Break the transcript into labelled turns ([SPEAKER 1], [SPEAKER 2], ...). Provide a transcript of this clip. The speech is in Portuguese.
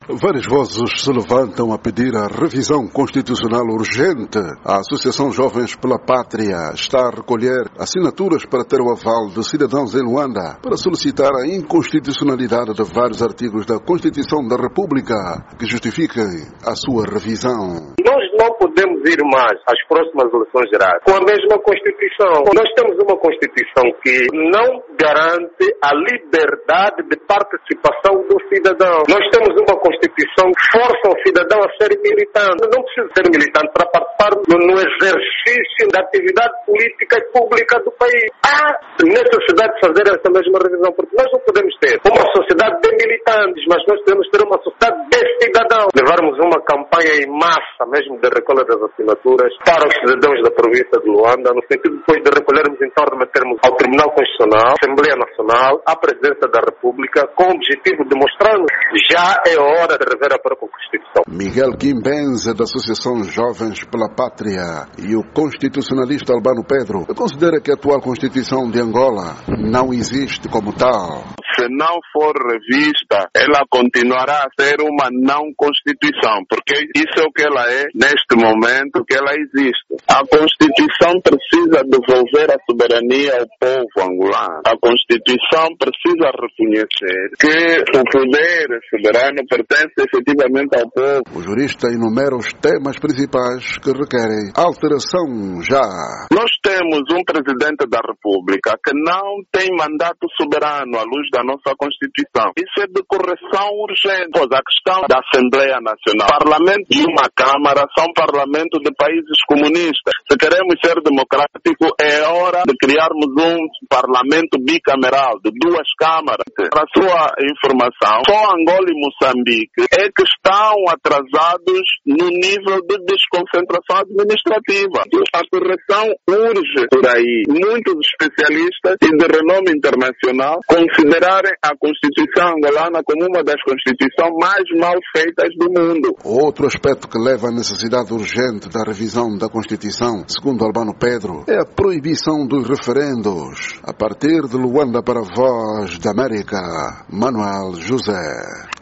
[SPEAKER 1] Várias vozes se levantam a pedir a revisão constitucional urgente. A Associação Jovens pela Pátria está a recolher assinaturas para ter o aval de cidadãos em Luanda para solicitar a inconstitucionalidade de vários artigos da Constituição da República que justifiquem a sua revisão.
[SPEAKER 2] Nós não podemos ir mais às próximas eleições gerais com a mesma Constituição. Nós temos uma Constituição que não garante a liberdade de participação do cidadão. Nós temos uma Constituição que força o cidadão a ser militante. Não precisa ser militante para participar no exercício da atividade política e pública do país. Há necessidade de fazer essa mesma revisão, porque nós não podemos ter uma sociedade de militantes, mas nós podemos ter uma sociedade de cidadãos. Levarmos uma campanha em massa, mesmo de recolha das assinaturas, para os cidadãos da província de Luanda, no sentido depois de recolhermos, então remetermos ao Tribunal Constitucional, Assembleia Nacional, à Presidência da República, com o objetivo de mostrarmos já é hora de rever a própria Constituição.
[SPEAKER 1] Miguel Quimbenza, da Associação Jovens pela Pátria, e o constitucionalista Albano Pedro considera que a atual Constituição de Angola não existe como tal.
[SPEAKER 3] Se não for revista, ela continuará a ser uma não Constituição, porque isso é o que ela é neste momento que ela existe. A Constituição precisa devolver a soberania ao povo angolano. A Constituição precisa reconhecer que o poder soberano pertence efetivamente ao povo.
[SPEAKER 1] O jurista enumera os temas principais que requerem alteração já.
[SPEAKER 3] Nós temos um presidente da República que não tem mandato soberano à luz da nossa Constituição. Isso é de correção urgente. Pois a questão da Assembleia Nacional, Parlamento e uma Câmara são parlamento de países comunistas. Se queremos ser democráticos, é hora de criarmos um parlamento bicameral de duas câmaras. Para a sua informação, só Angola e Moçambique é que estão atrasados no nível de desconcentração administrativa. A correção urge por aí. Muitos especialistas e de renome internacional considerarem a Constituição angolana como uma das constituições mais mal feitas do mundo.
[SPEAKER 1] Outro aspecto que leva à necessidade urgente da revisão da Constituição, segundo Albano Pedro, é a proibição dos referendos. A partir de Luanda para a Voz da América, Manuel José.